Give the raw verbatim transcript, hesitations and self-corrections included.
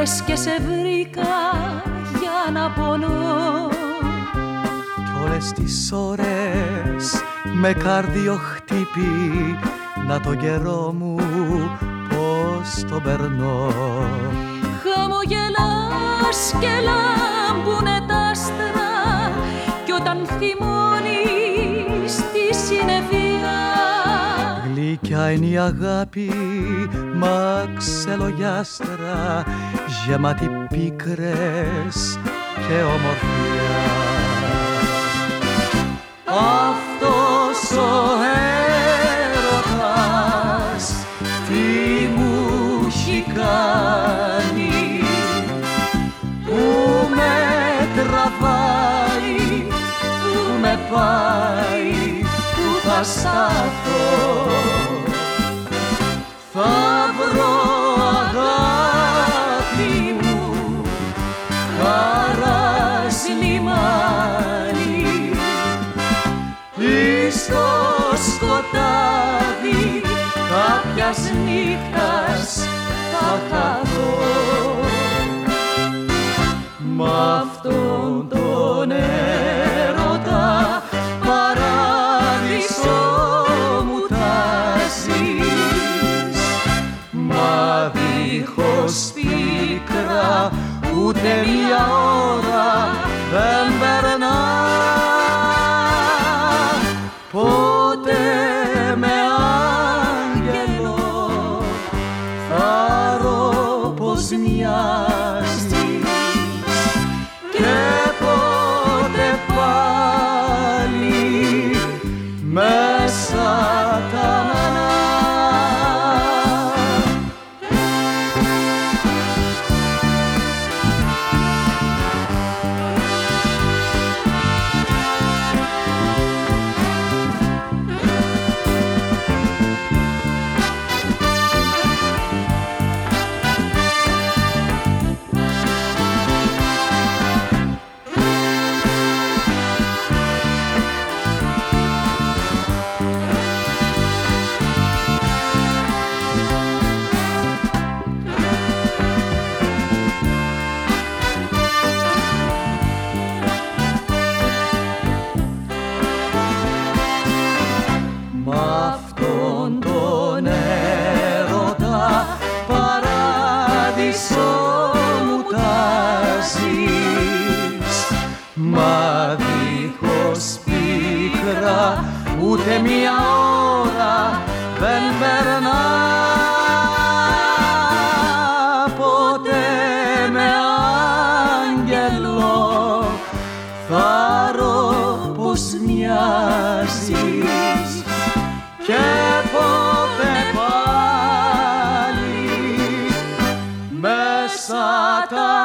λες και σε βρήκα για να πονώ. Κι όλες τις ώρες με κάρδιο χτύπη, να τον καιρό μου πώς τον περνώ. Χαμογελάς και λάμπουνε τ' άστρα κι όταν θυμώνεις τη συννεφιά. Γλυκιά είναι η αγάπη, μα ξελογιάστρα, γεμάτη πίκρες και ομορφιά. Αυτός ο έρωτας τι μου έχει κάνει, που με τραβάει, που με πάει, που θα σταθώ. Θα βρω αγάπη μου χαράς λιμάνι, στο σκοτάδι κάποιας νύχτας θα χαθώ. Μ' αυτόν τον έρωτα παράδεισο μου τάζεις, μα δίχως πίκρα ούτε μια ώρα δεν περνά. Πότε με άγγελο θα ρω πως μοιάζεις, και πότε πάλι μέσα τα ούτε μια ώρα δεν περνά. Πότε με άγγελο θα ρω πως μοιάζεις, και πότε πάλι μέσα τα